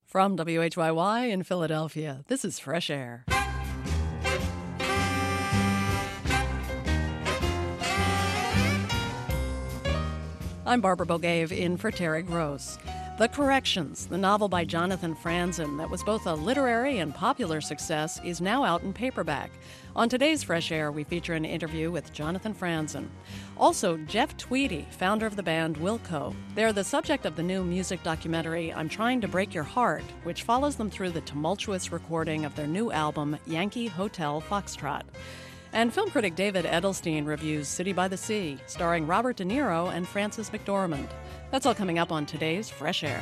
From WHYY in Philadelphia, this is Fresh Air. I'm Barbara Bogave in for Terry Gross. The Corrections, the novel by Jonathan Franzen that was both a literary and popular success, is now out in paperback. On today's Fresh Air, we feature an interview with Jonathan Franzen. Also, Jeff Tweedy, founder of the band Wilco. They're the subject of the new music documentary, I'm Trying to Break Your Heart, which follows them through the tumultuous recording of their new album, Yankee Hotel Foxtrot. And film critic David Edelstein reviews City by the Sea, starring Robert De Niro and Frances McDormand. That's all coming up on today's Fresh Air.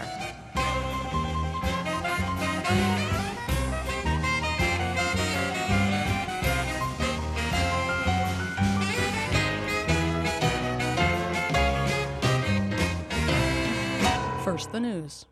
First, the news.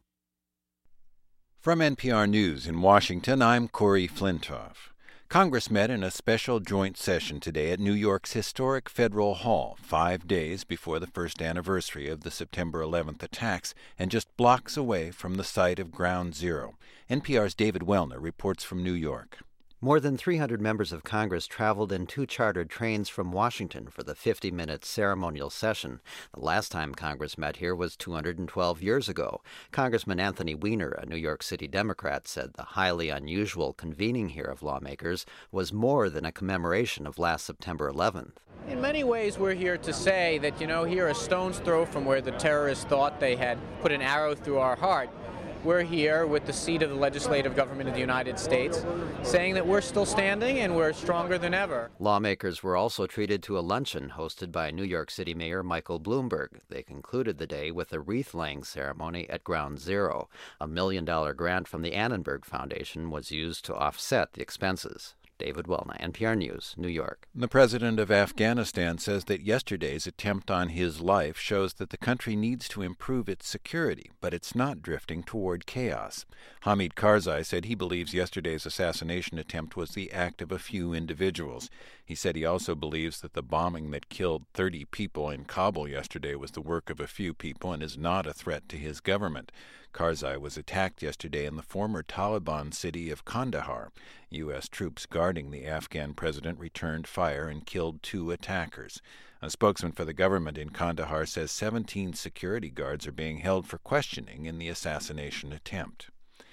From NPR News in Washington, I'm Corey Flintoff. Congress met in a special joint session today at New York's historic Federal Hall, 5 days before the first anniversary of the September 11th attacks and just blocks away from the site of Ground Zero. NPR's David Wellner reports from New York. More than 300 members of Congress traveled in 2 chartered trains from Washington for the 50-minute ceremonial session. The last time Congress met here was 212 years ago. Congressman Anthony Weiner, a New York City Democrat, said the highly unusual convening here of lawmakers was more than a commemoration of last September 11th. In many ways, we're here to say that, here a stone's throw from where the terrorists thought they had put an arrow through our heart, we're here with the seat of the legislative government of the United States, saying that we're still standing and we're stronger than ever. Lawmakers were also treated to a luncheon hosted by New York City Mayor Michael Bloomberg. They concluded the day with a wreath-laying ceremony at Ground Zero. A $1 million grant from the Annenberg Foundation was used to offset the expenses. David Wellner, NPR News, New York. The president of Afghanistan says that yesterday's attempt on his life shows that the country needs to improve its security, but it's not drifting toward chaos. Hamid Karzai said he believes yesterday's assassination attempt was the act of a few individuals. He said he also believes that the bombing that killed 30 people in Kabul yesterday was the work of a few people and is not a threat to his government. Karzai was attacked yesterday in the former Taliban city of Kandahar. U.S. troops guarding the Afghan president returned fire and killed 2 attackers. A spokesman for the government in Kandahar says 17 security guards are being held for questioning in the assassination attempt.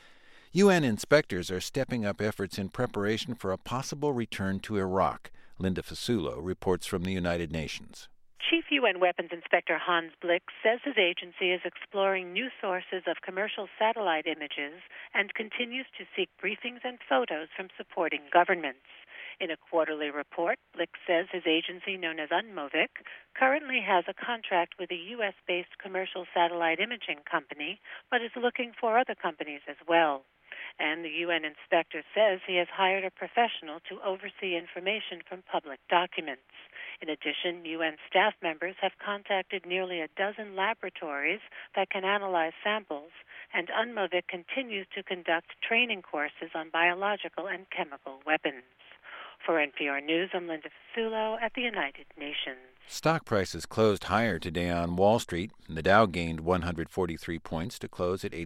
UN inspectors are stepping up efforts in preparation for a possible return to Iraq. Linda Fasulo reports from the United Nations. Chief UN Weapons Inspector Hans Blix says his agency is exploring new sources of commercial satellite images and continues to seek briefings and photos from supporting governments. In a quarterly report, Blix says his agency, known as UNMOVIC, currently has a contract with a U.S.-based commercial satellite imaging company, but is looking for other companies as well. And the UN inspector says he has hired a professional to oversee information from public documents. In addition, UN staff members have contacted nearly a dozen laboratories that can analyze samples, and UNMOVIC continues to conduct training courses on biological and chemical weapons. For NPR News, I'm Linda Fasulo at the United Nations. Stock prices closed higher today on Wall Street. The Dow gained 143 points to close at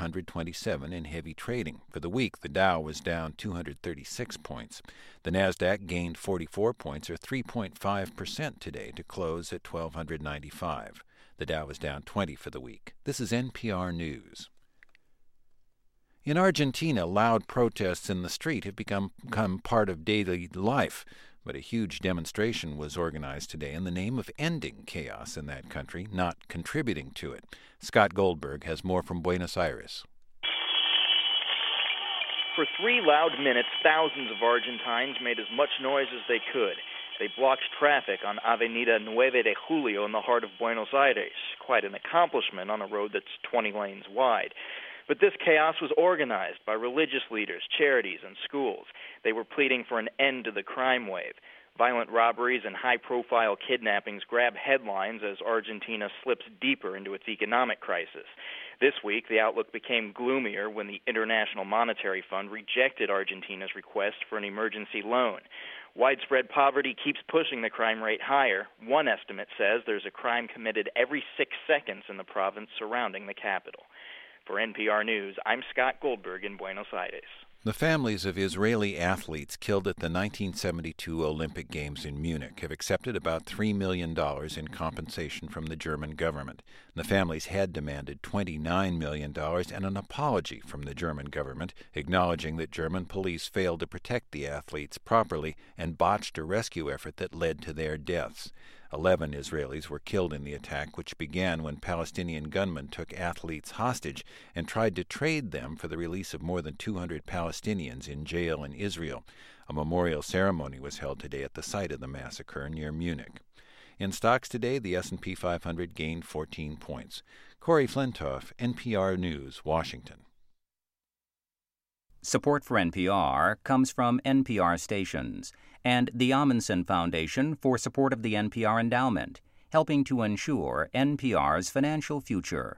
8,427 in heavy trading. For the week, the Dow was down 236 points. The Nasdaq gained 44 points, or 3.5% today, to close at 1,295. The Dow was down 20 for the week. This is NPR News. In Argentina, loud protests in the street have become part of daily life. But a huge demonstration was organized today in the name of ending chaos in that country, not contributing to it. Scott Goldberg has more from Buenos Aires. For 3 loud minutes, thousands of Argentines made as much noise as they could. They blocked traffic on Avenida 9 de Julio in the heart of Buenos Aires, quite an accomplishment on a road that's 20 lanes wide. But this chaos was organized by religious leaders, charities, and schools. They were pleading for an end to the crime wave. Violent robberies and high-profile kidnappings grab headlines as Argentina slips deeper into its economic crisis. This week, the outlook became gloomier when the International Monetary Fund rejected Argentina's request for an emergency loan. Widespread poverty keeps pushing the crime rate higher. One estimate says there's a crime committed every 6 seconds in the province surrounding the capital. For NPR News, I'm Scott Goldberg in Buenos Aires. The families of Israeli athletes killed at the 1972 Olympic Games in Munich have accepted about $3 million in compensation from the German government. The families had demanded $29 million and an apology from the German government, acknowledging that German police failed to protect the athletes properly and botched a rescue effort that led to their deaths. 11 Israelis were killed in the attack, which began when Palestinian gunmen took athletes hostage and tried to trade them for the release of more than 200 Palestinians in jail in Israel. A memorial ceremony was held today at the site of the massacre near Munich. In stocks today, the S&P 500 gained 14 points. Corey Flintoff, NPR News, Washington. Support for NPR comes from NPR stations and the Amundsen Foundation for support of the NPR Endowment, helping to ensure NPR's financial future.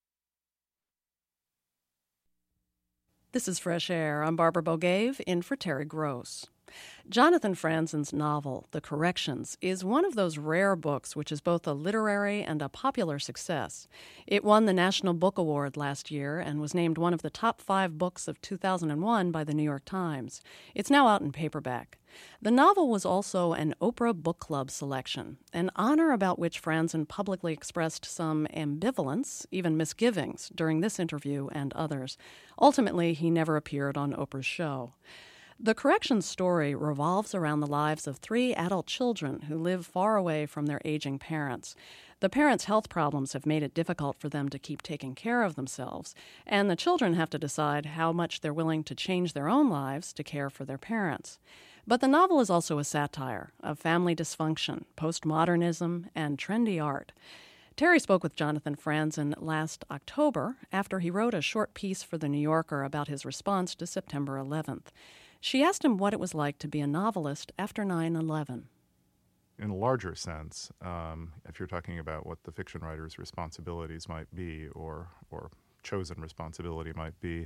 This is Fresh Air. I'm Barbara Bogave, in for Terry Gross. Jonathan Franzen's novel, The Corrections, is one of those rare books which is both a literary and a popular success. It won the National Book Award last year and was named one of the top 5 books of 2001 by the New York Times. It's now out in paperback. The novel was also an Oprah Book Club selection, an honor about which Franzen publicly expressed some ambivalence, even misgivings, during this interview and others. Ultimately, he never appeared on Oprah's show. The Corrections story revolves around the lives of 3 adult children who live far away from their aging parents. The parents' health problems have made it difficult for them to keep taking care of themselves, and the children have to decide how much they're willing to change their own lives to care for their parents. But the novel is also a satire of family dysfunction, postmodernism, and trendy art. Terry spoke with Jonathan Franzen last October after he wrote a short piece for The New Yorker about his response to September 11th. She asked him what it was like to be a novelist after 9/11. In a larger sense, if you're talking about what the fiction writer's responsibilities might be or chosen responsibility might be,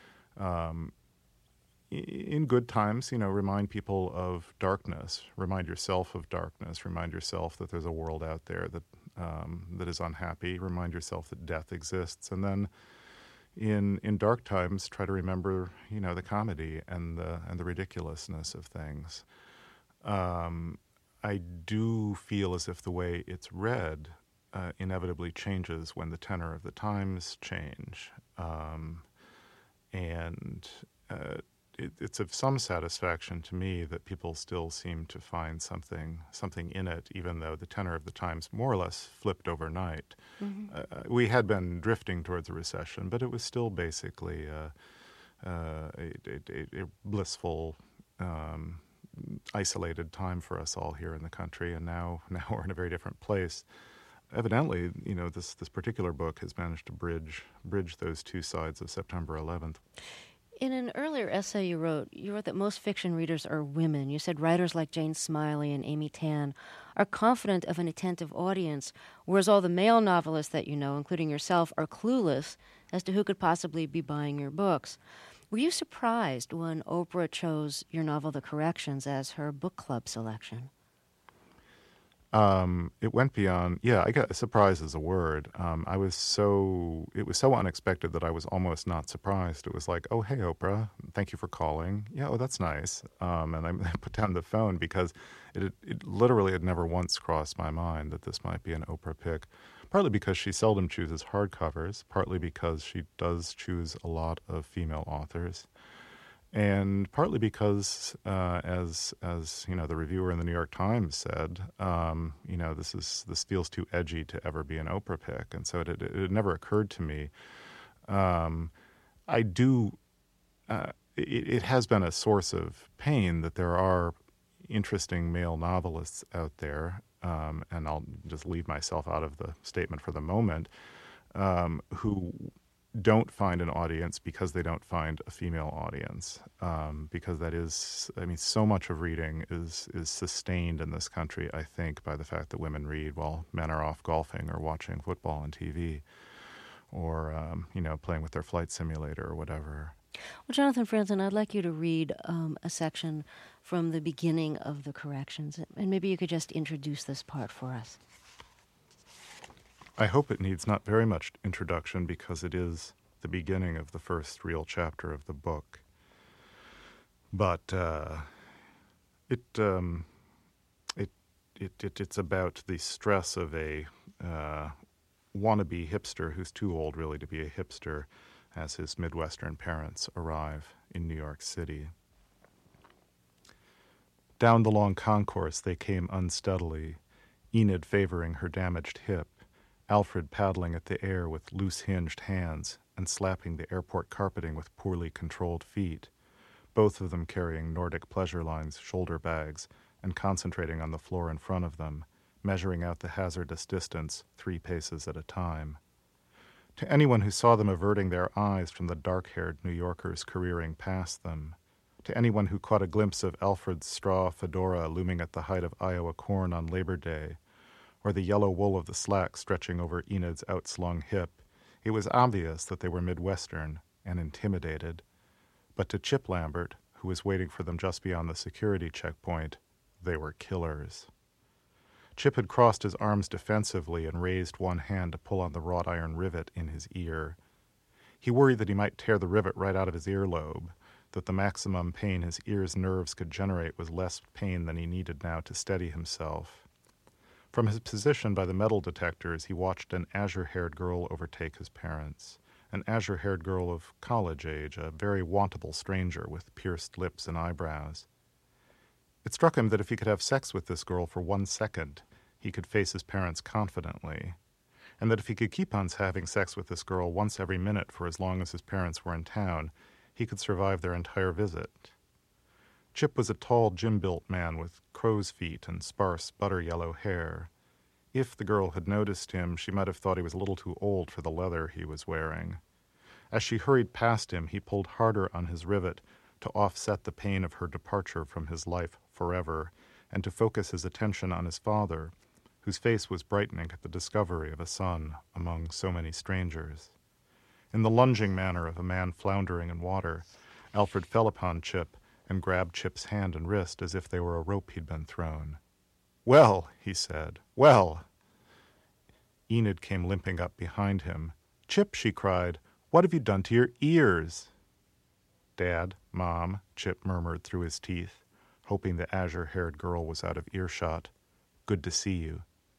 in good times, remind people of darkness, remind yourself of darkness, remind yourself that there's a world out there that is unhappy, remind yourself that death exists, and then in dark times, try to remember, the comedy and the ridiculousness of things. I do feel as if the way it's read inevitably changes when the tenor of the times change, it's of some satisfaction to me that people still seem to find something in it, even though the tenor of the times more or less flipped overnight. Mm-hmm. We had been drifting towards a recession, but it was still basically a blissful, isolated time for us all here in the country, and now we're in a very different place. Evidently, this particular book has managed to bridge those two sides of September 11th. In an earlier essay you wrote that most fiction readers are women. You said writers like Jane Smiley and Amy Tan are confident of an attentive audience, whereas all the male novelists that you know, including yourself, are clueless as to who could possibly be buying your books. Were you surprised when Oprah chose your novel The Corrections as her book club selection? It went beyond, I guess surprise is a word. It was so unexpected that I was almost not surprised. It was like, oh, hey, Oprah, thank you for calling. Yeah, oh, that's nice. And I put down the phone because it literally had never once crossed my mind that this might be an Oprah pick, partly because she seldom chooses hardcovers, partly because she does choose a lot of female authors. And partly because, as the reviewer in the New York Times said, this feels too edgy to ever be an Oprah pick, and so it had never occurred to me. It has been a source of pain that there are interesting male novelists out there, and I'll just leave myself out of the statement for the moment, who don't find an audience because they don't find a female audience, because that is, so much of reading is sustained in this country, I think, by the fact that women read while men are off golfing or watching football on TV or, playing with their flight simulator or whatever. Well, Jonathan Franzen, I'd like you to read a section from the beginning of The Corrections, and maybe you could just introduce this part for us. I hope it needs not very much introduction because it is the beginning of the first real chapter of the book. But it's about the stress of a wannabe hipster who's too old really to be a hipster as his Midwestern parents arrive in New York City. Down the long concourse they came unsteadily, Enid favoring her damaged hip, Alfred paddling at the air with loose-hinged hands and slapping the airport carpeting with poorly controlled feet, both of them carrying Nordic Pleasure Line's shoulder bags and concentrating on the floor in front of them, measuring out the hazardous distance 3 paces at a time. To anyone who saw them averting their eyes from the dark-haired New Yorkers careering past them, to anyone who caught a glimpse of Alfred's straw fedora looming at the height of Iowa corn on Labor Day, or the yellow wool of the slack stretching over Enid's outslung hip, it was obvious that they were Midwestern and intimidated. But to Chip Lambert, who was waiting for them just beyond the security checkpoint, they were killers. Chip had crossed his arms defensively and raised one hand to pull on the wrought iron rivet in his ear. He worried that he might tear the rivet right out of his earlobe, that the maximum pain his ear's nerves could generate was less pain than he needed now to steady himself. From his position by the metal detectors, he watched an azure-haired girl overtake his parents, an azure-haired girl of college age, a very wantable stranger with pierced lips and eyebrows. It struck him that if he could have sex with this girl for 1 second, he could face his parents confidently, and that if he could keep on having sex with this girl once every minute for as long as his parents were in town, he could survive their entire visit. Chip was a tall, gym-built man with crow's feet and sparse, butter-yellow hair. If the girl had noticed him, she might have thought he was a little too old for the leather he was wearing. As she hurried past him, he pulled harder on his rivet to offset the pain of her departure from his life forever, and to focus his attention on his father, whose face was brightening at the discovery of a son among so many strangers. In the lunging manner of a man floundering in water, Alfred fell upon Chip and grabbed Chip's hand and wrist as if they were a rope he'd been thrown. "Well," he said, "well." Enid came limping up behind him. "Chip," she cried, "what have you done to your ears?" "Dad, Mom," Chip murmured through his teeth, hoping the azure-haired girl was out of earshot. "Good to see you."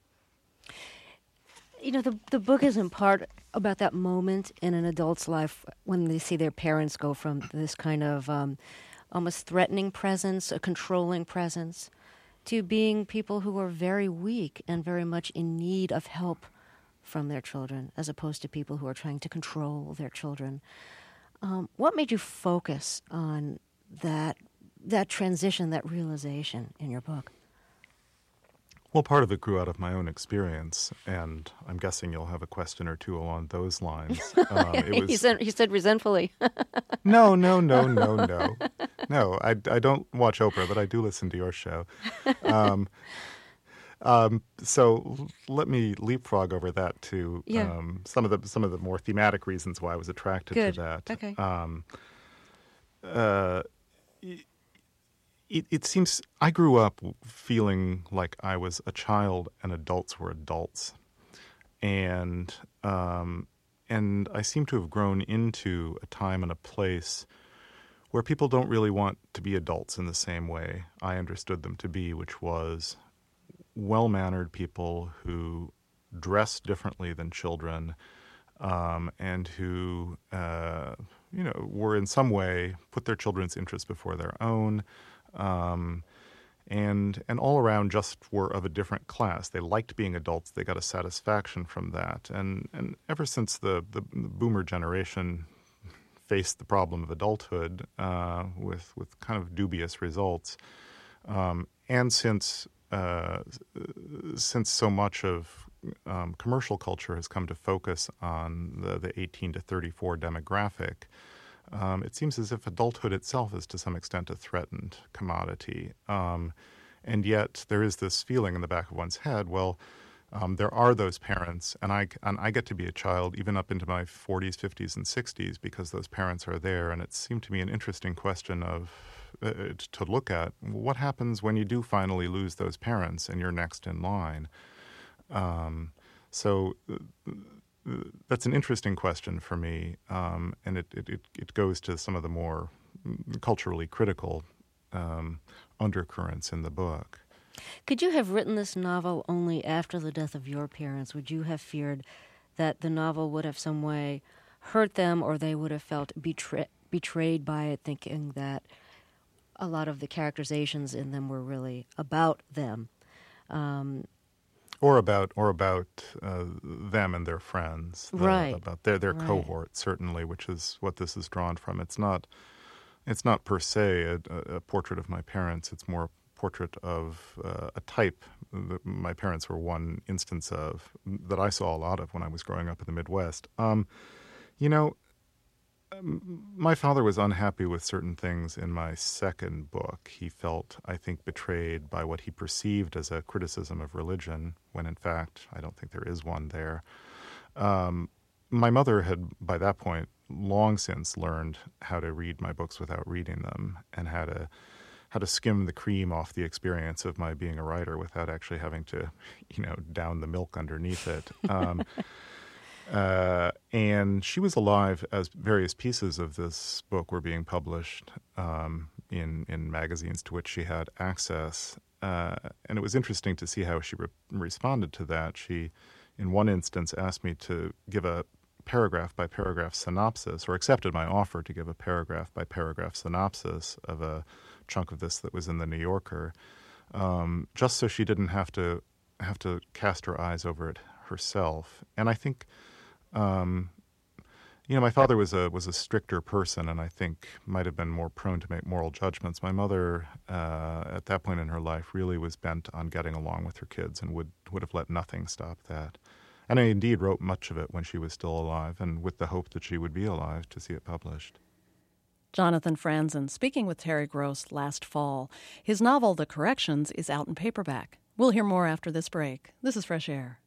You know, the book is in part about that moment in an adult's life when they see their parents go from this kind of almost threatening presence, a controlling presence, to being people who are very weak and very much in need of help from their children, as opposed to people who are trying to control their children. What made you focus on that transition, that realization in your book? Well, part of it grew out of my own experience, and I'm guessing you'll have a question or two along those lines. He said resentfully. No. No, I don't watch Oprah, but I do listen to your show. So let me leapfrog over that to some of the more thematic reasons why I was attracted to that. Okay. It seems I grew up feeling like I was a child and adults were adults, and I seem to have grown into a time and a place where people don't really want to be adults in the same way I understood them to be, which was well-mannered people who dress differently than children, and who were in some way put their children's interests before their own. And all around just were of a different class. They liked being adults. They got a satisfaction from that. And ever since the boomer generation faced the problem of adulthood with kind of dubious results, and since so much of commercial culture has come to focus on the 18 to 34 demographic, it seems as if adulthood itself is to some extent a threatened commodity. And yet there is this feeling in the back of one's head, well, there are those parents, and I get to be a child even up into my 40s, 50s, and 60s because those parents are there. And it seemed to me an interesting question to look at. What happens when you do finally lose those parents and you're next in line? So that's an interesting question for me, and it goes to some of the more culturally critical undercurrents in the book. Could you have written this novel only after the death of your parents? Would you have feared that the novel would have some way hurt them, or they would have felt betrayed by it, thinking that a lot of the characterizations in them were really about them? Or about them and their friends, right? About their cohort, certainly, which is what this is drawn from. It's not per se a portrait of my parents. It's more a portrait of a type that my parents were one instance of that I saw a lot of when I was growing up in the Midwest. My father was unhappy with certain things in my second book. He felt, I think, betrayed by what he perceived as a criticism of religion, when in fact I don't think there is one there. My mother had, by that point, long since learned how to read my books without reading them, and how to skim the cream off the experience of my being a writer without actually having to, down the milk underneath it. And she was alive as various pieces of this book were being published in magazines to which she had access. And it was interesting to see how she responded to that. She, in one instance, asked me to give a paragraph-by-paragraph synopsis, or accepted my offer to give a paragraph-by-paragraph synopsis of a chunk of this that was in the New Yorker, just so she didn't have to cast her eyes over it herself. And I think, my father was a stricter person, and I think might have been more prone to make moral judgments. My mother, at that point in her life, really was bent on getting along with her kids, and would have let nothing stop that. And I indeed wrote much of it when she was still alive, and with the hope that she would be alive to see it published. Jonathan Franzen speaking with Terry Gross last fall. His novel, The Corrections, is out in paperback. We'll hear more after this break. This is Fresh Air.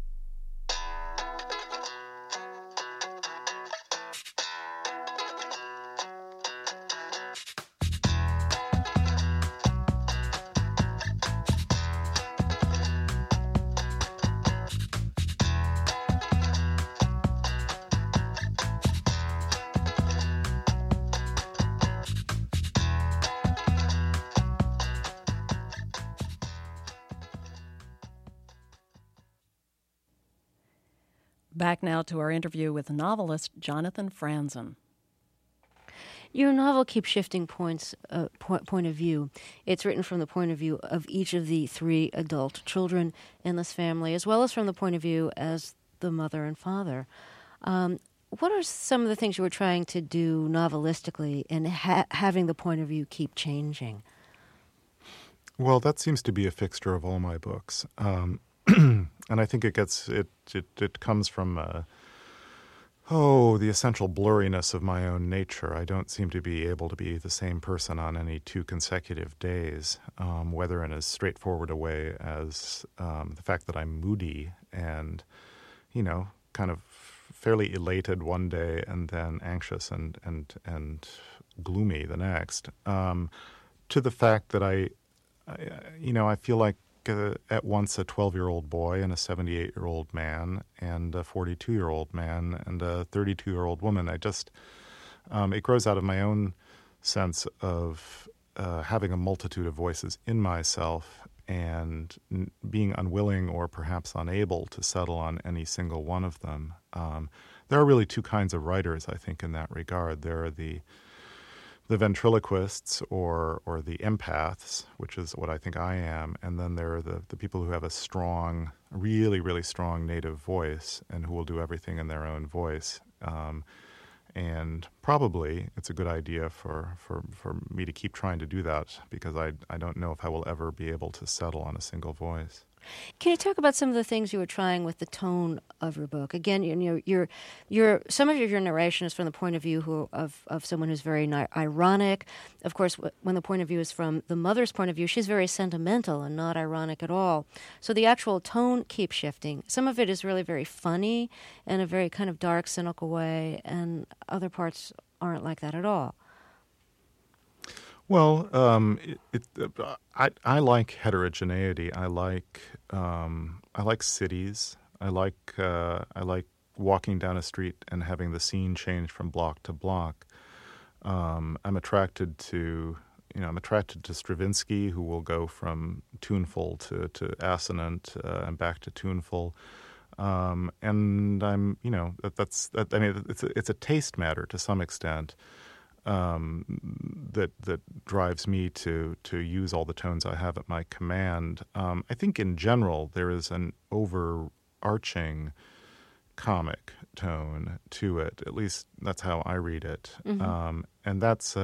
Back now to our interview with novelist Jonathan Franzen. Your novel keeps shifting point of view. It's written from the point of view of each of the three adult children in this family, as well as from the point of view as the mother and father. What are some of the things you were trying to do novelistically in having the point of view keep changing? Well, that seems to be a fixture of all my books. And I think it comes from the essential blurriness of my own nature. I don't seem to be able to be the same person on any two consecutive days, whether in as straightforward a way as the fact that I'm moody and, kind of fairly elated one day and then anxious and gloomy the next, to the fact that I feel like at once a 12-year-old boy and a 78-year-old man and a 42-year-old man and a 32-year-old woman. It grows out of my own sense of having a multitude of voices in myself and being unwilling or perhaps unable to settle on any single one of them. There are really two kinds of writers, I think, in that regard. There are the ventriloquists or the empaths, which is what I think I am, and then there are the people who have a strong, really, really strong native voice and who will do everything in their own voice. And probably it's a good idea for me to keep trying to do that, because I don't know if I will ever be able to settle on a single voice. Can you talk about some of the things you were trying with the tone of your book? Again, some of your narration is from the point of view of someone who's very ironic. Of course, when the point of view is from the mother's point of view, she's very sentimental and not ironic at all. So the actual tone keeps shifting. Some of it is really very funny in a very kind of dark, cynical way, and other parts aren't like that at all. Well, I like heterogeneity. I like cities. I like walking down a street and having the scene change from block to block. I'm attracted to Stravinsky, who will go from tuneful to assonant and back to tuneful. And I'm, it's a taste matter to some extent. That drives me to use all the tones I have at my command. I think in general there is an overarching comic tone to it. At least that's how I read it. Mm-hmm. And that's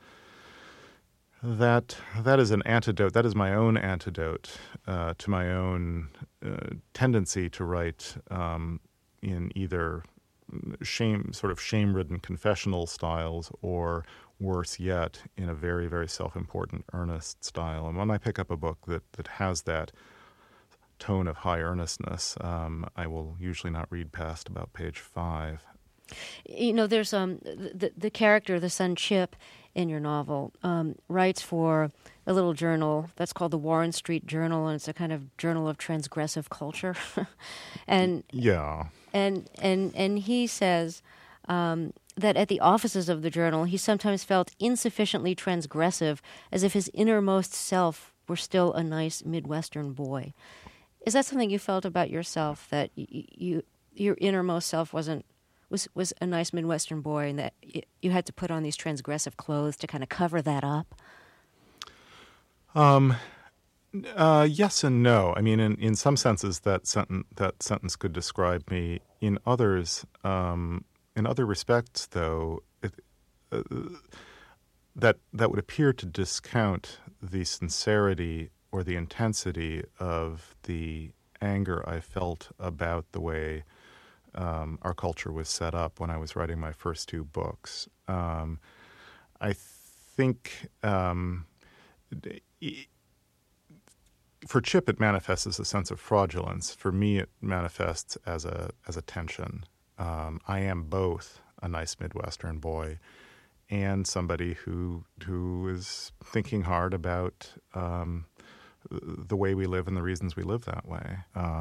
that is an antidote. That is my own antidote to my own tendency to write in either shame-ridden confessional styles, or worse yet, in a very, very self-important, earnest style. And when I pick up a book that has that tone of high earnestness, I will usually not read past about page 5. There's the character, the son Chip, in your novel, writes for a little journal that's called the Warren Street Journal, and it's a kind of journal of transgressive culture. And yeah. And he says that at the offices of the journal, he sometimes felt insufficiently transgressive, as if his innermost self were still a nice Midwestern boy. Is that something you felt about yourself, that your innermost self was a nice Midwestern boy, and that you had to put on these transgressive clothes to kind of cover that up? Yes and no. I mean, in some senses, that sentence could describe me. In others, in other respects, though, that would appear to discount the sincerity or the intensity of the anger I felt about the way our culture was set up when I was writing my first 2 books. I think for Chip, it manifests as a sense of fraudulence. For me, it manifests as a tension. I am both a nice Midwestern boy and somebody who is thinking hard about the way we live and the reasons we live that way.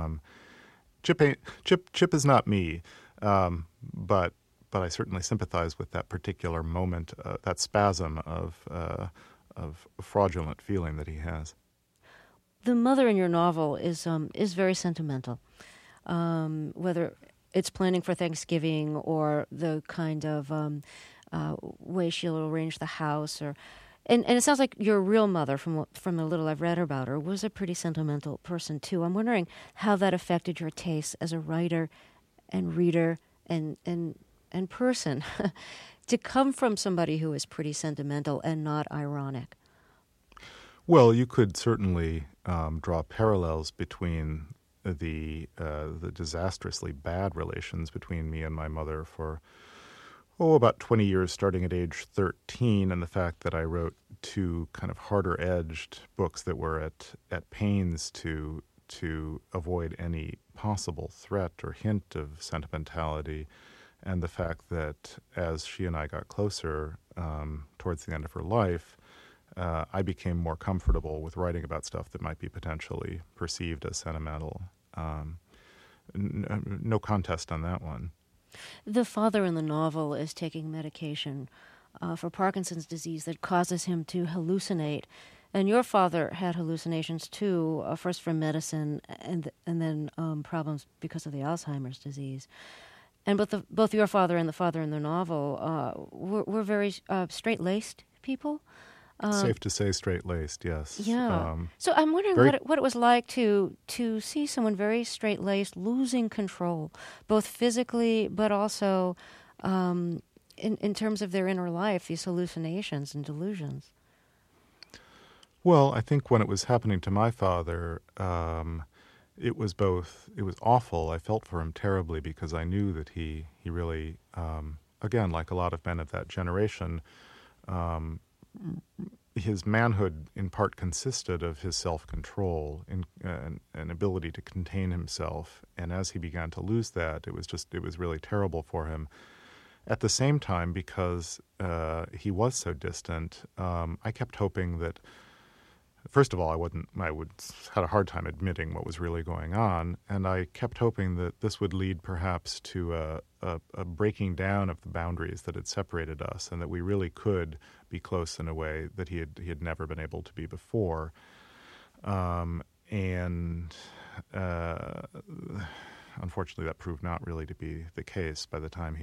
Chip is not me, but I certainly sympathize with that particular moment, that spasm of fraudulent feeling that he has. The mother in your novel is very sentimental, whether it's planning for Thanksgiving or the kind of way she'll arrange the house, and it sounds like your real mother, from the little I've read about her, was a pretty sentimental person too. I'm wondering how that affected your taste as a writer and reader and person to come from somebody who is pretty sentimental and not ironic. Well, you could certainly draw parallels between the disastrously bad relations between me and my mother for about 20 years, starting at age 13, and the fact that I wrote 2 kind of harder-edged books that were at pains to avoid any possible threat or hint of sentimentality, and the fact that as she and I got closer towards the end of her life, I became more comfortable with writing about stuff that might be potentially perceived as sentimental. No contest on that one. The father in the novel is taking medication for Parkinson's disease that causes him to hallucinate. And your father had hallucinations too, first from medicine and then problems because of the Alzheimer's disease. And both your father and the father in the novel were very straight-laced people. Safe to say straight-laced, yes. Yeah. So I'm wondering what it was like to see someone very straight-laced losing control, both physically but also in terms of their inner life, these hallucinations and delusions. Well, I think when it was happening to my father, it was awful. I felt for him terribly because I knew that he really, again, like a lot of men of that generation, his manhood in part consisted of his self-control and ability to contain himself. And as he began to lose that, it was really terrible for him. At the same time, because he was so distant, I kept hoping that first of all, I had a hard time admitting what was really going on, and I kept hoping that this would lead perhaps to a breaking down of the boundaries that had separated us, and that we really could be close in a way that he had never been able to be before. Unfortunately, that proved not really to be the case. By the time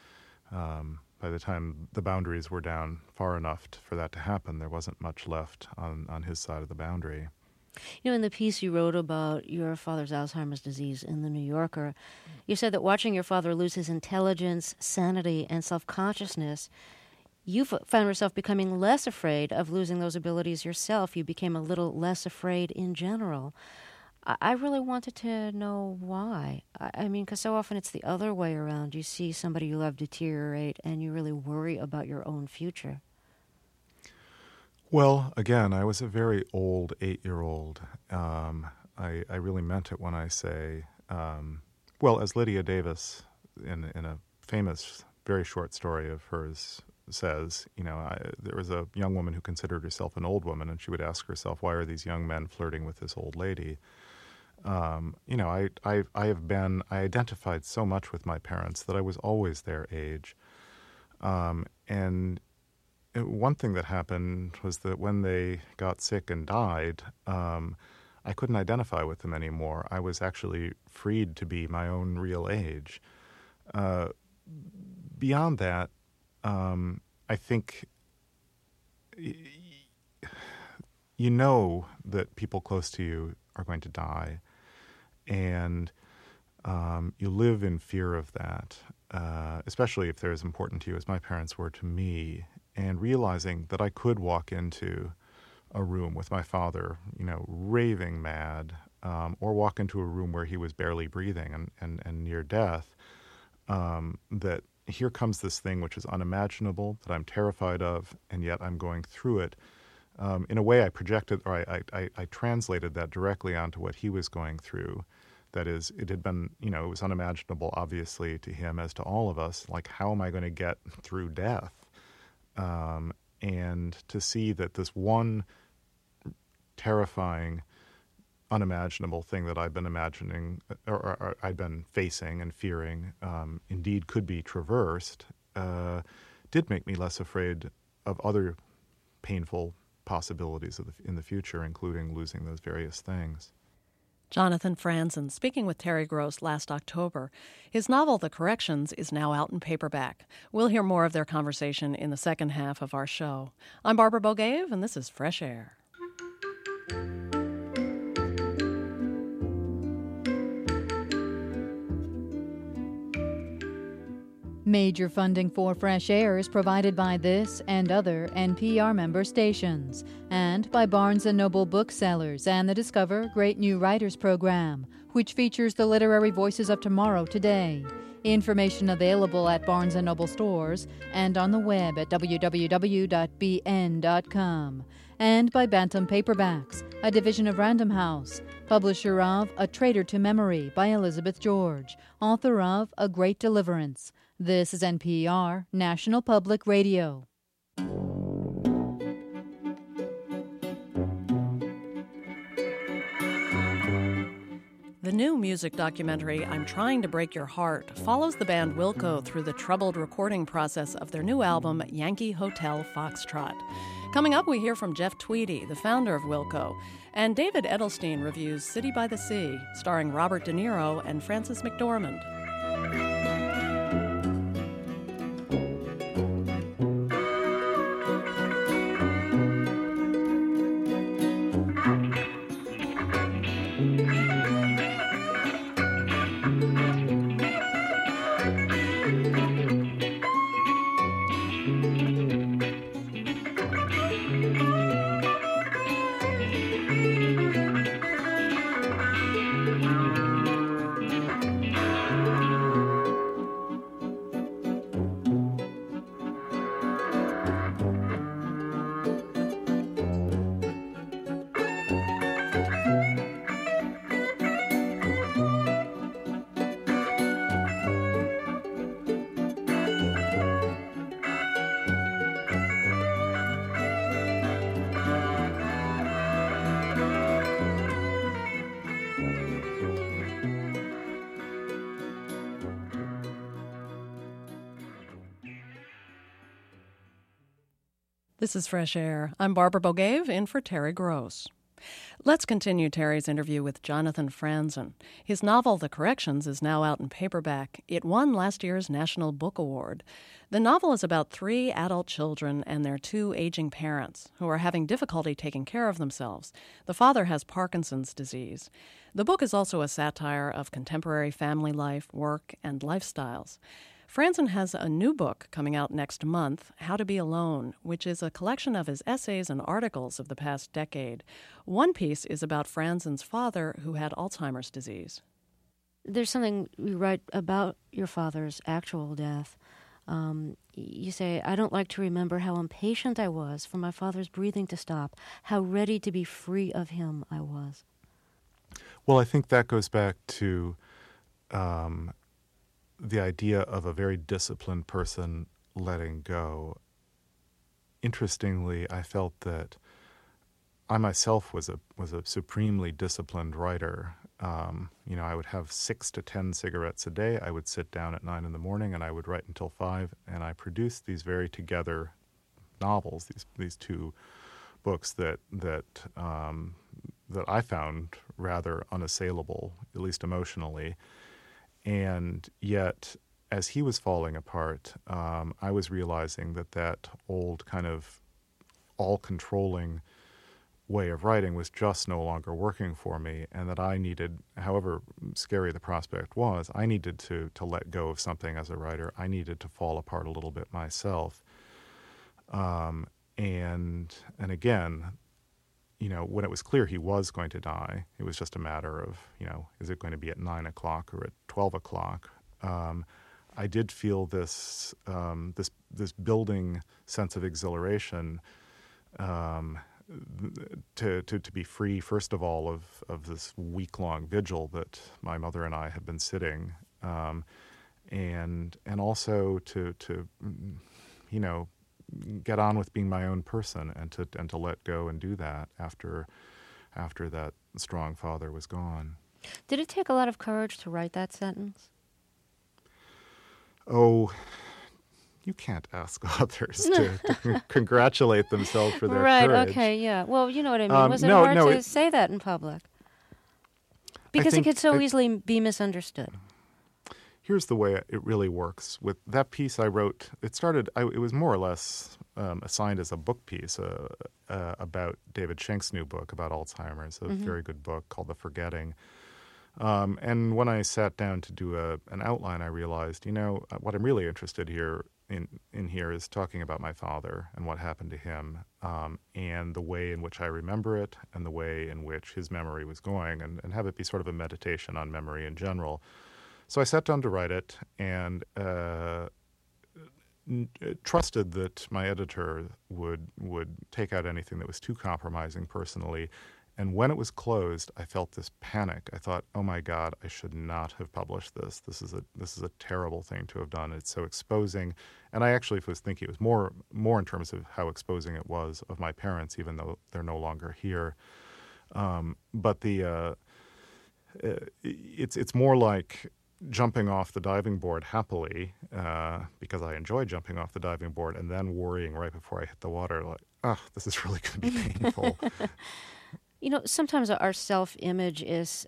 the boundaries were down far enough for that to happen, there wasn't much left on his side of the boundary. You know, in the piece you wrote about your father's Alzheimer's disease in The New Yorker, you said that watching your father lose his intelligence, sanity, and self-consciousness, you found yourself becoming less afraid of losing those abilities yourself. You became a little less afraid in general. I really wanted to know why. I mean, because so often it's the other way around. You see somebody you love deteriorate, and you really worry about your own future. Well, again, I was a very old 8-year-old. I really meant it when I say, as Lydia Davis in a famous, very short story of hers says, there was a young woman who considered herself an old woman, and she would ask herself, why are these young men flirting with this old lady? I identified so much with my parents that I was always their age. And one thing that happened was that when they got sick and died, I couldn't identify with them anymore. I was actually freed to be my own real age. Beyond that, I think you know that people close to you are going to die, and you live in fear of that, especially if they're as important to you as my parents were to me. And realizing that I could walk into a room with my father, raving mad, or walk into a room where he was barely breathing and near death, that here comes this thing which is unimaginable, that I'm terrified of, and yet I'm going through it. In a way, I projected, or I translated that directly onto what he was going through. That is, it had been, it was unimaginable, obviously, to him as to all of us. Like, how am I going to get through death? And to see that this one terrifying, unimaginable thing that I've been imagining, or I'd been facing and fearing, indeed could be traversed, did make me less afraid of other painful possibilities in the future, including losing those various things. Jonathan Franzen speaking with Terry Gross last October. His novel, The Corrections, is now out in paperback. We'll hear more of their conversation in the second half of our show. I'm Barbara Bogaev, and this is Fresh Air. Major funding for Fresh Air is provided by this and other NPR member stations, and by Barnes & Noble Booksellers and the Discover Great New Writers program, which features the literary voices of tomorrow today. Information available at Barnes & Noble stores and on the web at www.bn.com. And by Bantam Paperbacks, a division of Random House, publisher of A Traitor to Memory by Elizabeth George, author of A Great Deliverance. This is NPR, National Public Radio. The new music documentary, I'm Trying to Break Your Heart, follows the band Wilco through the troubled recording process of their new album, Yankee Hotel Foxtrot. Coming up, we hear from Jeff Tweedy, the founder of Wilco, and David Edelstein reviews City by the Sea, starring Robert De Niro and Frances McDormand. This is Fresh Air. I'm Barbara Bogave in for Terry Gross. Let's continue Terry's interview with Jonathan Franzen. His novel, The Corrections, is now out in paperback. It won last year's National Book Award. The novel is about 3 adult children and their 2 aging parents who are having difficulty taking care of themselves. The father has Parkinson's disease. The book is also a satire of contemporary family life, work, and lifestyles. Franzen has a new book coming out next month, How to Be Alone, which is a collection of his essays and articles of the past decade. One piece is about Franzen's father, who had Alzheimer's disease. There's something you write about your father's actual death. You say, I don't like to remember how impatient I was for my father's breathing to stop, how ready to be free of him I was. Well, I think that goes back to the idea of a very disciplined person letting go. Interestingly, I felt that I myself was a supremely disciplined writer. I would have 6 to 10 cigarettes a day. I would sit down at 9 in the morning and I would write until 5, and I produced these very together novels, these 2 books that I found rather unassailable, at least emotionally. And yet, as he was falling apart, I was realizing that old kind of all-controlling way of writing was just no longer working for me, and that I needed, however scary the prospect was, I needed to let go of something as a writer. I needed to fall apart a little bit myself. And again, when it was clear he was going to die, it was just a matter of, is it going to be at 9 o'clock or at 12 o'clock? I did feel this building sense of exhilaration to be free, first of all, of this week-long vigil that my mother and I had been sitting, and also to get on with being my own person and to let go and do that after that strong father was gone. Did it take a lot of courage to write that sentence? Oh, you can't ask others to congratulate themselves for their courage. Right, okay, yeah. Well, you know what I mean. Was it hard to say that in public? Because it could so easily be misunderstood. Here's the way it really works. With that piece I wrote, it was more or less assigned as a book piece about David Schenk's new book about Alzheimer's, a very good book called The Forgetting. And when I sat down to do an outline, I realized, what I'm really interested in here is talking about my father and what happened to him, and the way in which I remember it and the way in which his memory was going, and have it be sort of a meditation on memory in general. So I sat down to write it and trusted that my editor would take out anything that was too compromising personally. And when it was closed, I felt this panic. I thought, oh my God, I should not have published this. This is a terrible thing to have done. It's so exposing. And I actually was thinking it was more in terms of how exposing it was of my parents, even though they're no longer here. But it's more like jumping off the diving board happily, because I enjoy jumping off the diving board, and then worrying right before I hit the water, like, this is really going to be painful. Sometimes our self-image is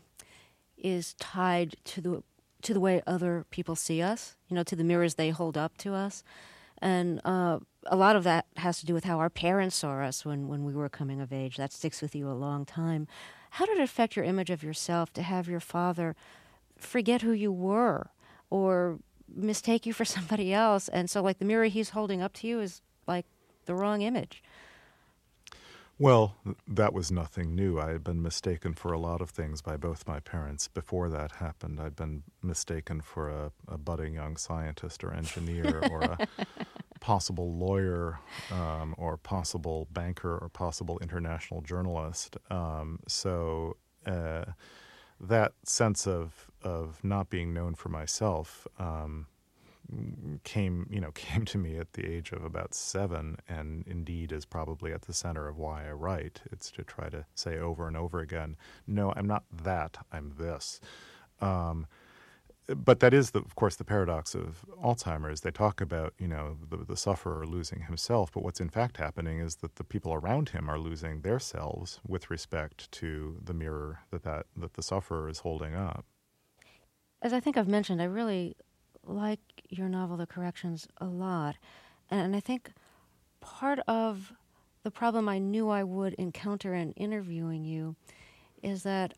tied to the way other people see us, to the mirrors they hold up to us. And a lot of that has to do with how our parents saw us when we were coming of age. That sticks with you a long time. How did it affect your image of yourself to have your father forget who you were or mistake you for somebody else? And so, like, the mirror he's holding up to you is, like, the wrong image. Well, that was nothing new. I had been mistaken for a lot of things by both my parents before that happened. I'd been mistaken for a budding young scientist or engineer or a possible lawyer or possible banker or possible international journalist. So that sense of not being known for myself came to me at the age of about 7, and indeed is probably at the center of why I write. It's to try to say over and over again, no, I'm not that, I'm this. but that is, of course, the paradox of Alzheimer's. They talk about, the sufferer losing himself, but what's in fact happening is that the people around him are losing their selves with respect to the mirror that the sufferer is holding up. As I think I've mentioned, I really like your novel, The Corrections, a lot. And I think part of the problem I knew I would encounter in interviewing you is that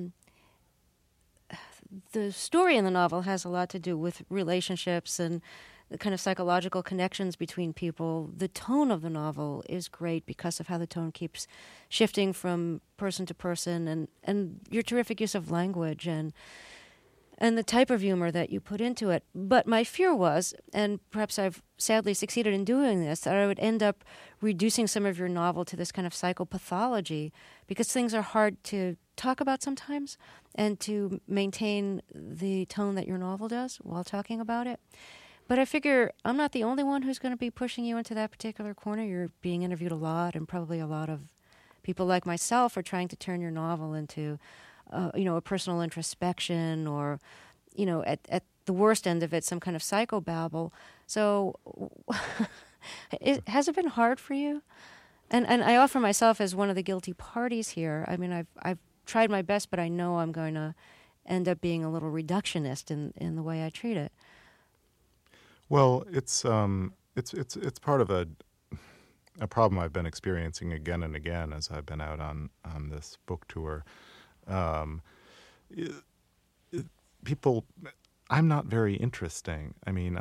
the story in the novel has a lot to do with relationships and the kind of psychological connections between people. The tone of the novel is great because of how the tone keeps shifting from person to person, and your terrific use of language and the type of humor that you put into it. But my fear was, and perhaps I've sadly succeeded in doing this, that I would end up reducing some of your novel to this kind of psychopathology, because things are hard to talk about sometimes and to maintain the tone that your novel does while talking about it. But I figure I'm not the only one who's going to be pushing you into that particular corner. You're being interviewed a lot, and probably a lot of people like myself are trying to turn your novel into a personal introspection, or, at the worst end of it, some kind of psychobabble. So has it been hard for you? And I offer myself as one of the guilty parties here. I mean, I've tried my best, but I know I'm going to end up being a little reductionist in the way I treat it. Well, it's part of a problem I've been experiencing again and again as I've been out on this book tour. People, I'm not very interesting. I mean,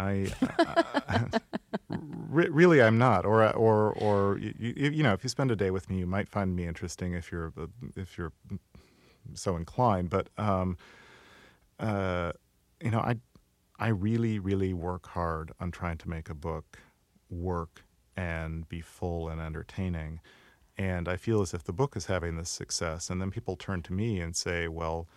really, I'm not. Or if you spend a day with me, you might find me interesting if you're so inclined. But I really, really work hard on trying to make a book work and be full and entertaining. And I feel as if the book is having this success, and then people turn to me and say, "Well,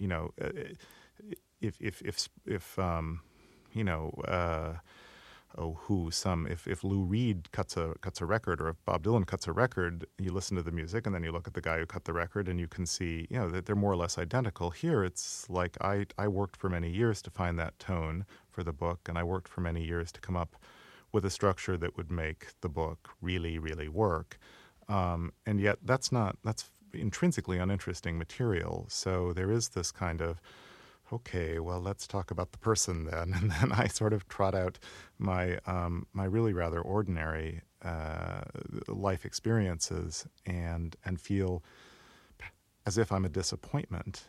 if Lou Reed cuts a record, or if Bob Dylan cuts a record, you listen to the music, and then you look at the guy who cut the record, and you can see, that they're more or less identical. Here, it's like I worked for many years to find that tone for the book, and I worked for many years to come up with a structure that would make the book really, really work." And yet that's intrinsically uninteresting material. So there is this kind of, okay, well, let's talk about the person then. And then I sort of trot out my really rather ordinary life experiences and feel as if I'm a disappointment.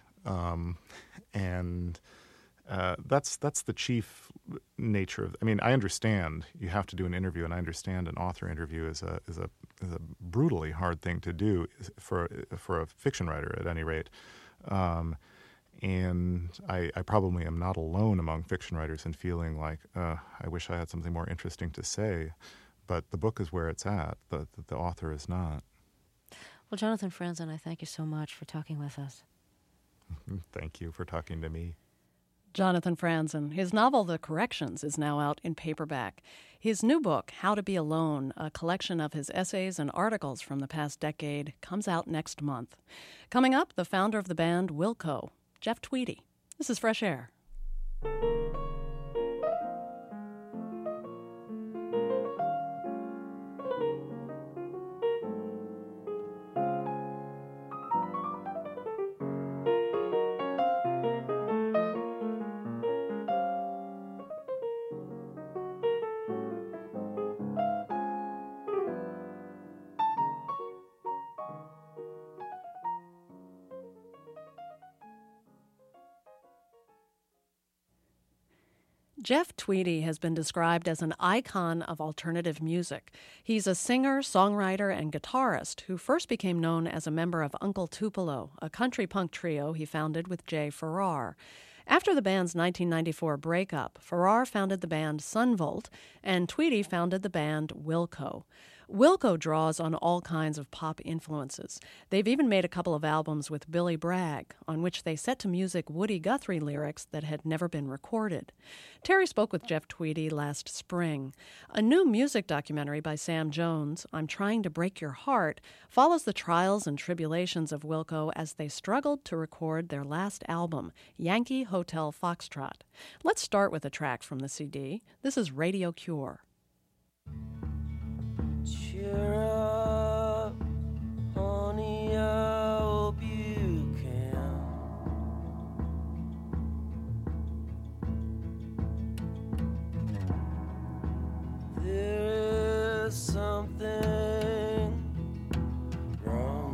That's the chief nature of. I mean, I understand you have to do an interview, and I understand an author interview is a brutally hard thing to do for a fiction writer, at any rate. And I probably am not alone among fiction writers in feeling like I wish I had something more interesting to say. But the book is where it's at. The author is not. Well, Jonathan Franzen, I thank you so much for talking with us. Thank you for talking to me. Jonathan Franzen. His novel, The Corrections, is now out in paperback. His new book, How to Be Alone, a collection of his essays and articles from the past decade, comes out next month. Coming up, the founder of the band Wilco, Jeff Tweedy. This is Fresh Air. Jeff Tweedy has been described as an icon of alternative music. He's a singer, songwriter, and guitarist who first became known as a member of Uncle Tupelo, a country punk trio he founded with Jay Farrar. After the band's 1994 breakup, Farrar founded the band Sunvolt, and Tweedy founded the band Wilco. Wilco draws on all kinds of pop influences. They've even made a couple of albums with Billy Bragg, on which they set to music Woody Guthrie lyrics that had never been recorded. Terry spoke with Jeff Tweedy last spring. A new music documentary by Sam Jones, I'm Trying to Break Your Heart, follows the trials and tribulations of Wilco as they struggled to record their last album, Yankee Hotel Foxtrot. Let's start with a track from the CD. This is Radio Cure. Cheer up, honey, I hope you can. There is something wrong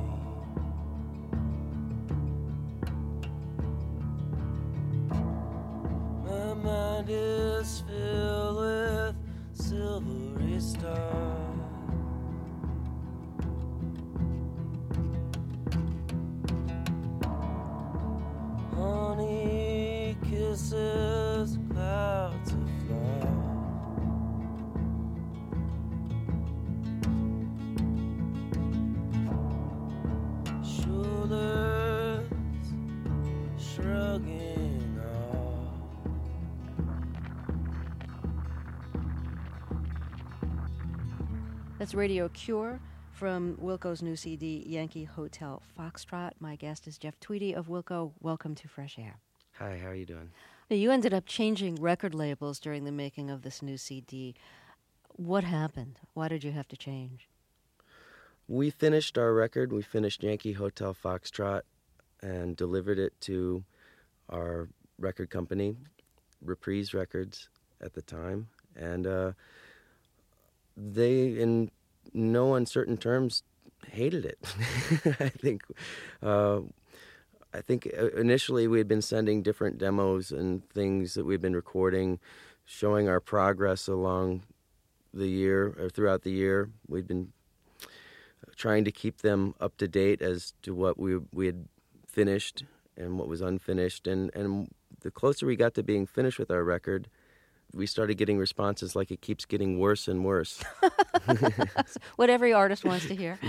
with me. My mind is filled with silvery stars. Honey kisses clouds of flowers. Shoulders shrugging off. That's Radio Cure from Wilco's new CD, Yankee Hotel Foxtrot. My guest is Jeff Tweedy of Wilco. Welcome to Fresh Air. Hi, how are you doing? Now, you ended up changing record labels during the making of this new CD. What happened? Why did you have to change? We finished our record. We finished Yankee Hotel Foxtrot and delivered it to our record company, Reprise Records at the time. And they, in no uncertain terms, hated it. I think initially we had been sending different demos and things that we'd been recording, showing our progress along the year or throughout the year. We'd been trying to keep them up to date as to what we had finished and what was unfinished. And the closer we got to being finished with our record, we started getting responses like it keeps getting worse and worse. What every artist wants to hear.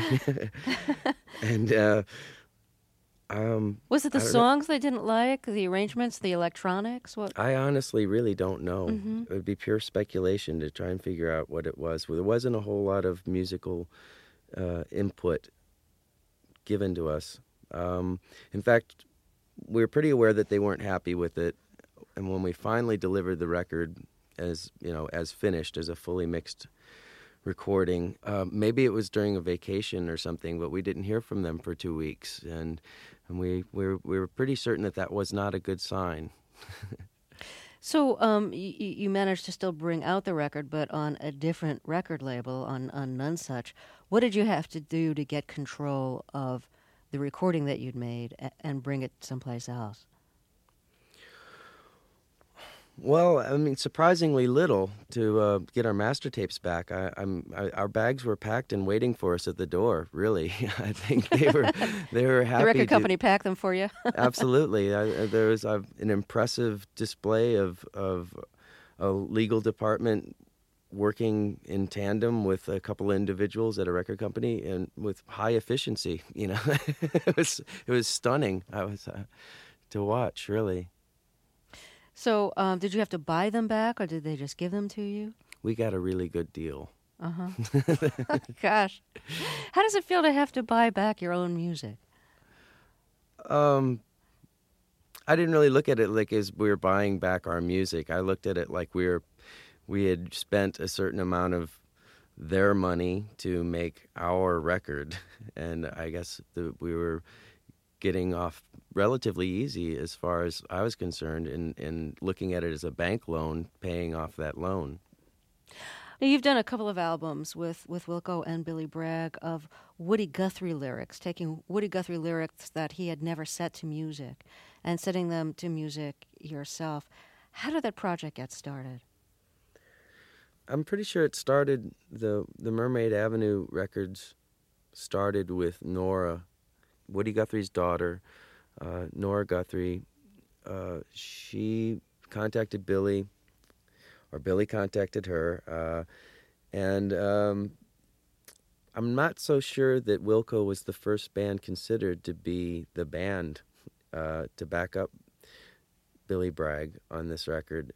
And was it the songs they didn't like, the arrangements, the electronics? What? I honestly really don't know. Mm-hmm. It would be pure speculation to try and figure out what it was. There wasn't a whole lot of musical input given to us. In fact, we were pretty aware that they weren't happy with it. And when we finally delivered the record as finished, as a fully mixed recording, maybe it was during a vacation or something, but we didn't hear from them for 2 weeks, and we were pretty certain that was not a good sign. So you managed to still bring out the record, but on a different record label, on Nonesuch. What did you have to do to get control of the recording that you'd made and bring it someplace else? Well, I mean, surprisingly little to get our master tapes back. Our bags were packed and waiting for us at the door. Really, I think they were happy. The record company packed them for you. Absolutely, there was an impressive display of a legal department working in tandem with a couple of individuals at a record company and with high efficiency. It was stunning. To watch, really. So did you have to buy them back, or did they just give them to you? We got a really good deal. Uh-huh. Gosh. How does it feel to have to buy back your own music? I didn't really look at it like as we were buying back our music. I looked at it like we had spent a certain amount of their money to make our record, and I guess we were getting off relatively easy as far as I was concerned in looking at it as a bank loan, paying off that loan. Now, you've done a couple of albums with Wilco and Billy Bragg of Woody Guthrie lyrics, taking Woody Guthrie lyrics that he had never set to music and setting them to music yourself. How did that project get started? I'm pretty sure it started, the Mermaid Avenue records started with Nora, Woody Guthrie's daughter, Nora Guthrie. She contacted Billy, or Billy contacted her, and I'm not so sure that Wilco was the first band considered to be the band to back up Billy Bragg on this record.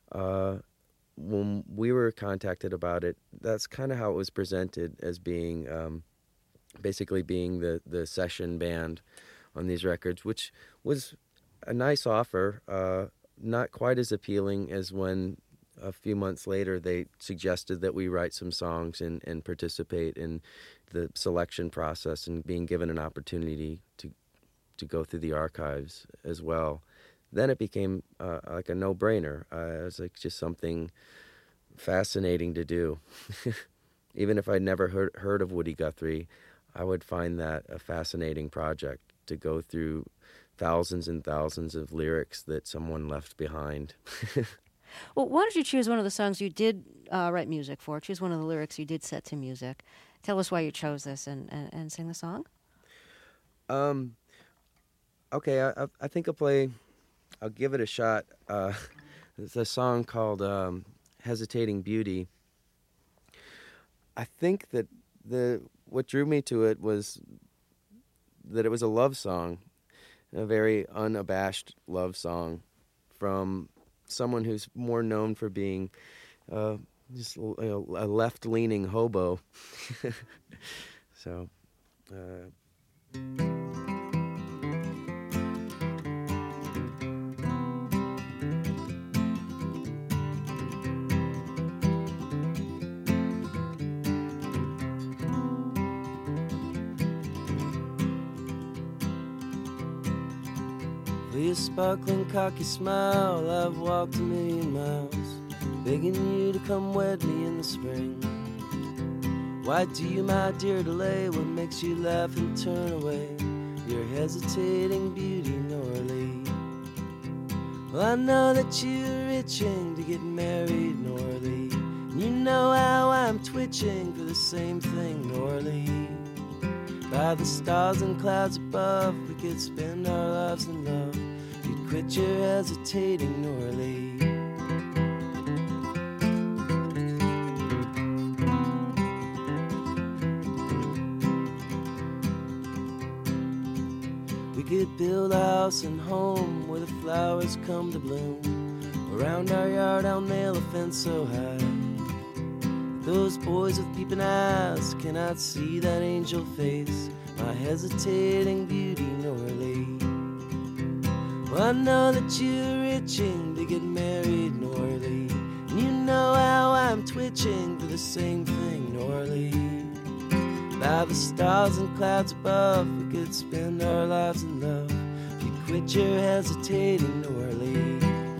When we were contacted about it, that's kind of how it was presented, as being basically being the session band on these records, which was a nice offer, not quite as appealing as when a few months later they suggested that we write some songs and participate in the selection process and being given an opportunity to go through the archives as well. Then it became like a no-brainer. It was like just something fascinating to do. Even if I'd never heard of Woody Guthrie, I would find that a fascinating project to go through thousands and thousands of lyrics that someone left behind. Well, why don't you choose one of the songs you did write music for? Choose one of the lyrics you did set to music. Tell us why you chose this and sing the song. Okay, I think I'll give it a shot. It's a song called Hesitating Beauty. I think that what drew me to it was that it was a love song, a very unabashed love song from someone who's more known for being just a left-leaning hobo. So... For your sparkling, cocky smile, I've walked 1,000,000 miles, begging you to come wed me in the spring. Why do you, my dear, delay? What makes you laugh and turn away? Your hesitating beauty, Norley. Well, I know that you're itching to get married, Norley. And you know how I'm twitching for the same thing, Norley. By the stars and clouds above, we could spend our lives in love. You'd quit your hesitating, Norley. We could build a house and home where the flowers come to bloom. Around our yard I'll nail a fence so high. Those boys with peeping eyes cannot see that angel face, my hesitating beauty, Norley. Well, I know that you're itching to get married, Norley. And you know how I'm twitching for the same thing, Norley. By the stars and clouds above, we could spend our lives in love. If you quit your hesitating, Norley.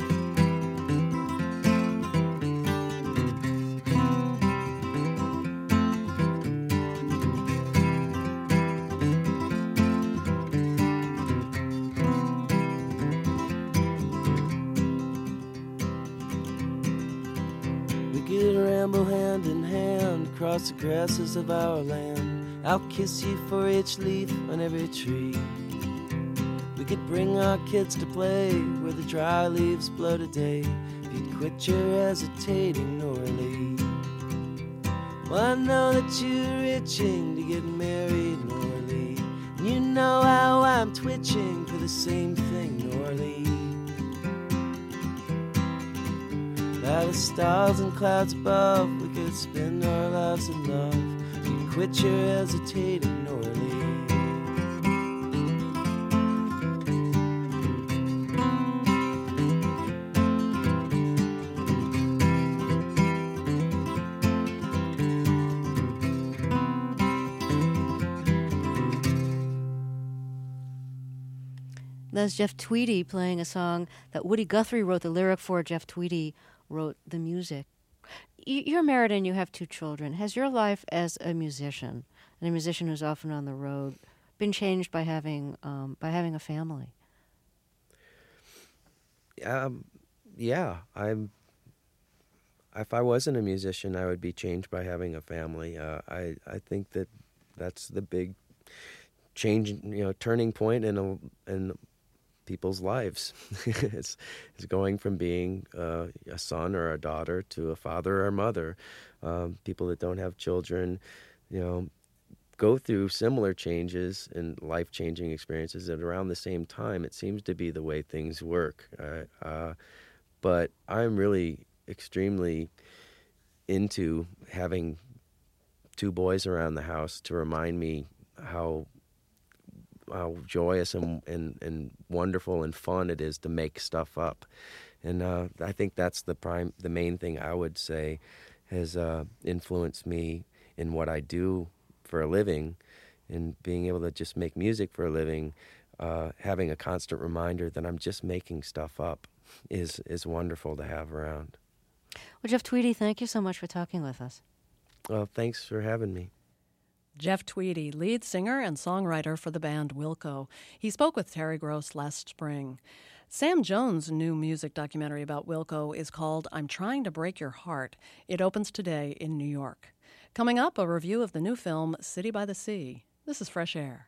Hand in hand across the grasses of our land. I'll kiss you for each leaf on every tree. We could bring our kids to play where the dry leaves blow today. If you'd quit your hesitating, Norley. Well, I know that you're itching to get married, Norley. And you know how I'm twitching for the same thing, Norley. By the stars and clouds above, we could spend our lives in love. You quit your hesitating, Norley. That's Jeff Tweedy playing a song that Woody Guthrie wrote the lyric for. Jeff Tweedy wrote the music. You're married and you have 2 children. Has your life as a musician, and a musician who's often on the road, been changed by having a family? Yeah. If I wasn't a musician, I would be changed by having a family. I think that's the big change, turning point in people's lives. It's going from being a son or a daughter to a father or a mother. People that don't have children, go through similar changes and life-changing experiences at around the same time. It seems to be the way things work. But I'm really extremely into having two boys around the house to remind me how joyous and wonderful and fun it is to make stuff up. And I think that's the main thing I would say has influenced me in what I do for a living, and being able to just make music for a living, having a constant reminder that I'm just making stuff up is wonderful to have around. Well, Jeff Tweedy, thank you so much for talking with us. Well, thanks for having me. Jeff Tweedy, lead singer and songwriter for the band Wilco. He spoke with Terry Gross last spring. Sam Jones' new music documentary about Wilco is called I'm Trying to Break Your Heart. It opens today in New York. Coming up, a review of the new film City by the Sea. This is Fresh Air.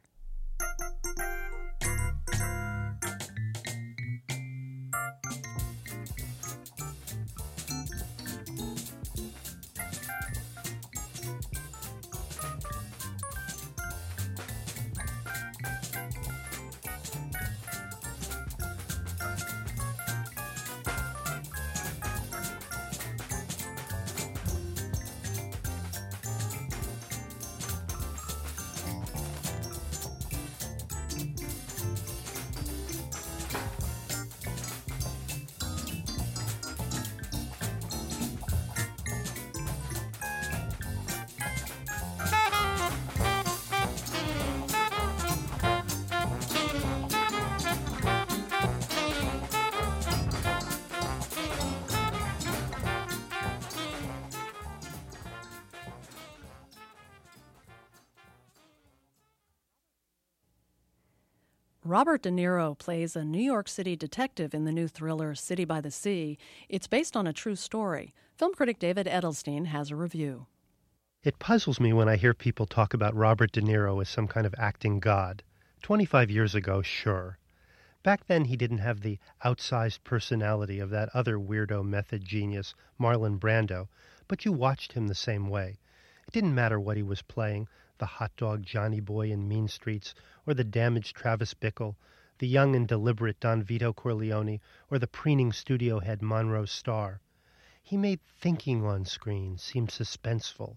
Robert De Niro plays a New York City detective in the new thriller City by the Sea. It's based on a true story. Film critic David Edelstein has a review. It puzzles me when I hear people talk about Robert De Niro as some kind of acting god. 25 years ago, sure. Back then, he didn't have the outsized personality of that other weirdo method genius, Marlon Brando, but you watched him the same way. It didn't matter what he was playing, the hot dog Johnny Boy in Mean Streets, or the damaged Travis Bickle, the young and deliberate Don Vito Corleone, or the preening studio head Monroe Starr. He made thinking on screen seem suspenseful.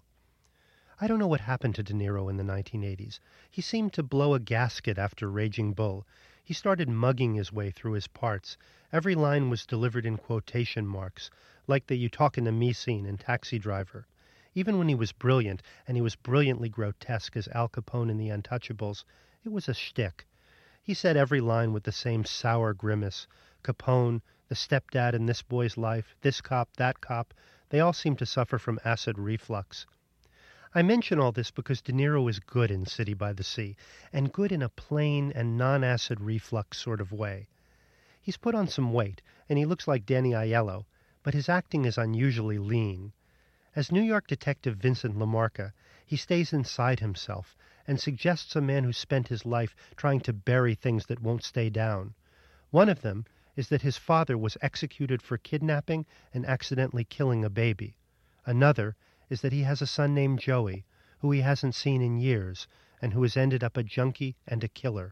I don't know what happened to De Niro in the 1980s. He seemed to blow a gasket after Raging Bull. He started mugging his way through his parts. Every line was delivered in quotation marks, like the "you talkin' to me" scene in Taxi Driver. Even when he was brilliant, and he was brilliantly grotesque as Al Capone in The Untouchables, it was a shtick. He said every line with the same sour grimace. Capone, the stepdad in This Boy's Life, this cop, that cop, they all seemed to suffer from acid reflux. I mention all this because De Niro is good in City by the Sea, and good in a plain and non-acid reflux sort of way. He's put on some weight, and he looks like Danny Aiello, but his acting is unusually lean. As New York detective Vincent LaMarca, he stays inside himself and suggests a man who spent his life trying to bury things that won't stay down. One of them is that his father was executed for kidnapping and accidentally killing a baby. Another is that he has a son named Joey, who he hasn't seen in years, and who has ended up a junkie and a killer.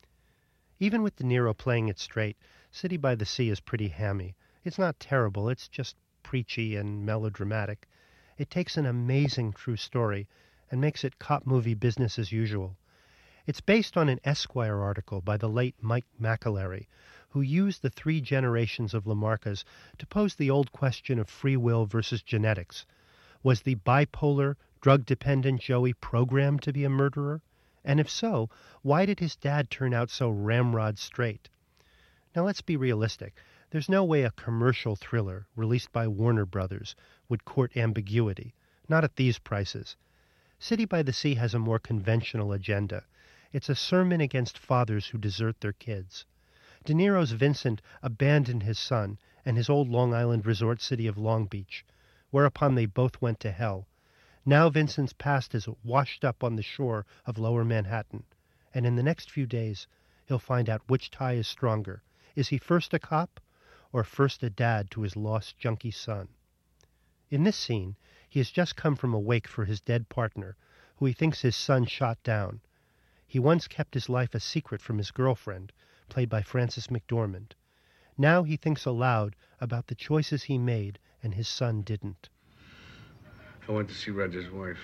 Even with De Niro playing it straight, City by the Sea is pretty hammy. It's not terrible, it's just preachy and melodramatic. It takes an amazing true story and makes it cop movie business as usual. It's based on an Esquire article by the late Mike McAlery, who used the three generations of LaMarcas to pose the old question of free will versus genetics. Was the bipolar, drug-dependent Joey programmed to be a murderer? And if so, why did his dad turn out so ramrod straight? Now let's be realistic. There's no way a commercial thriller released by Warner Brothers would court ambiguity, not at these prices. City by the Sea has a more conventional agenda. It's a sermon against fathers who desert their kids. De Niro's Vincent abandoned his son and his old Long Island resort city of Long Beach, whereupon they both went to hell. Now Vincent's past is washed up on the shore of Lower Manhattan, and in the next few days he'll find out which tie is stronger. Is he first a cop, or first a dad to his lost junkie son? In this scene, he has just come from a wake for his dead partner, who he thinks his son shot down. He once kept his life a secret from his girlfriend, played by Frances McDormand. Now he thinks aloud about the choices he made and his son didn't. I went to see Roger's wife.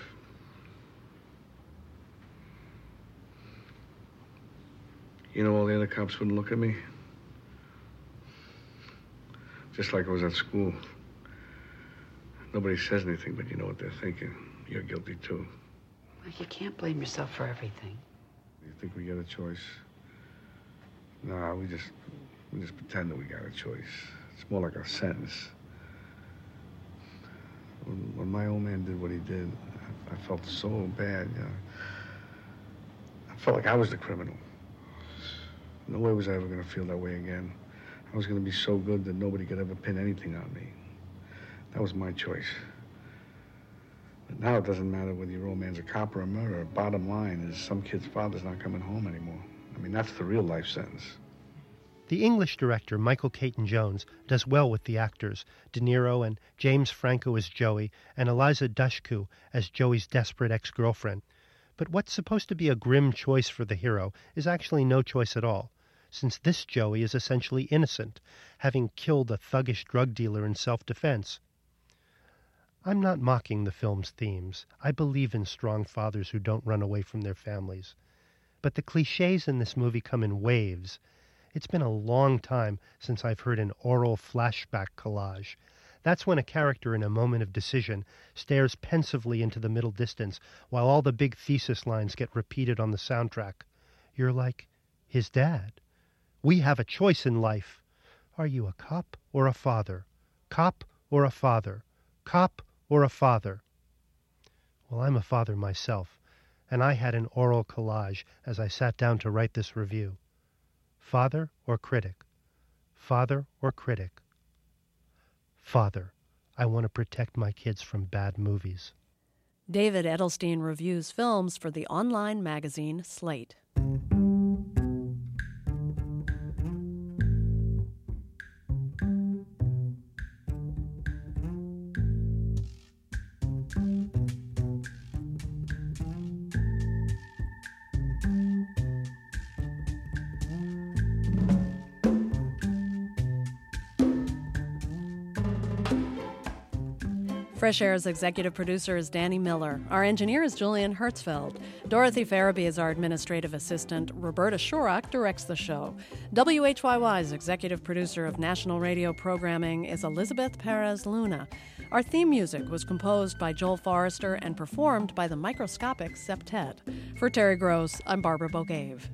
You know, all the other cops wouldn't look at me. Just like I was at school. Nobody says anything, but you know what they're thinking. You're guilty, too. Well, you can't blame yourself for everything. You think we get a choice? No, we just pretend that we got a choice. It's more like a sentence. When my old man did what he did, I felt so bad, you know. I felt like I was the criminal. No way was I ever going to feel that way again. I was going to be so good that nobody could ever pin anything on me. That was my choice. But now it doesn't matter whether your old man's a cop or a murderer. Bottom line is some kid's father's not coming home anymore. I mean, that's the real life sentence. The English director, Michael Caton-Jones, does well with the actors, De Niro and James Franco as Joey, and Eliza Dushku as Joey's desperate ex-girlfriend. But what's supposed to be a grim choice for the hero is actually no choice at all, since this Joey is essentially innocent, having killed a thuggish drug dealer in self-defense. I'm not mocking the film's themes. I believe in strong fathers who don't run away from their families. But the cliches in this movie come in waves. It's been a long time since I've heard an oral flashback collage. That's when a character in a moment of decision stares pensively into the middle distance while all the big thesis lines get repeated on the soundtrack. You're like, his dad. We have a choice in life. Are you a cop or a father? Cop or a father? Cop or a father? Well, I'm a father myself, and I had an oral collage as I sat down to write this review. Father or critic? Father or critic? Father. I want to protect my kids from bad movies. David Edelstein reviews films for the online magazine Slate. Fresh Air's executive producer is Danny Miller. Our engineer is Julian Hertzfeld. Dorothy Farabee is our administrative assistant. Roberta Shorrock directs the show. WHYY's executive producer of national radio programming is Elizabeth Perez Luna. Our theme music was composed by Joel Forrester and performed by the microscopic Septet. For Terry Gross, I'm Barbara Bogave.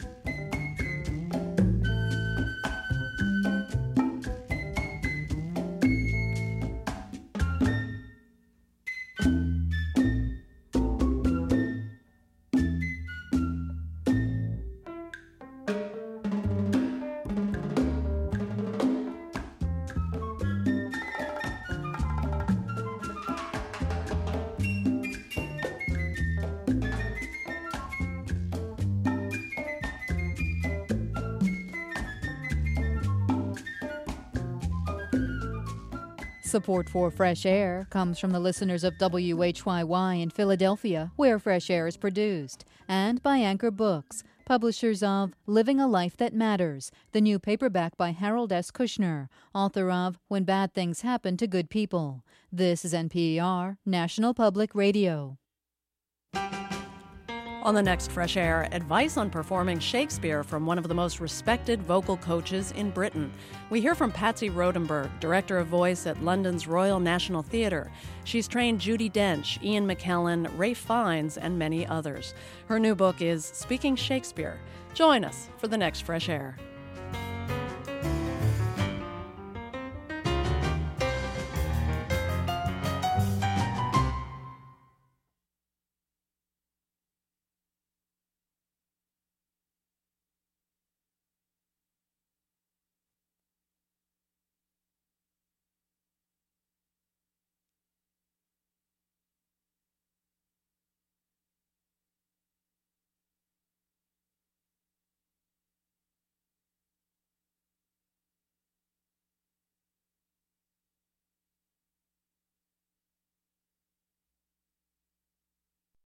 Support for Fresh Air comes from the listeners of WHYY in Philadelphia, where Fresh Air is produced, and by Anchor Books, publishers of Living a Life That Matters, the new paperback by Harold S. Kushner, author of When Bad Things Happen to Good People. This is NPR, National Public Radio. On the next Fresh Air, advice on performing Shakespeare from one of the most respected vocal coaches in Britain. We hear from Patsy Rodenberg, director of voice at London's Royal National Theatre. She's trained Judi Dench, Ian McKellen, Ralph Fiennes, and many others. Her new book is Speaking Shakespeare. Join us for the next Fresh Air.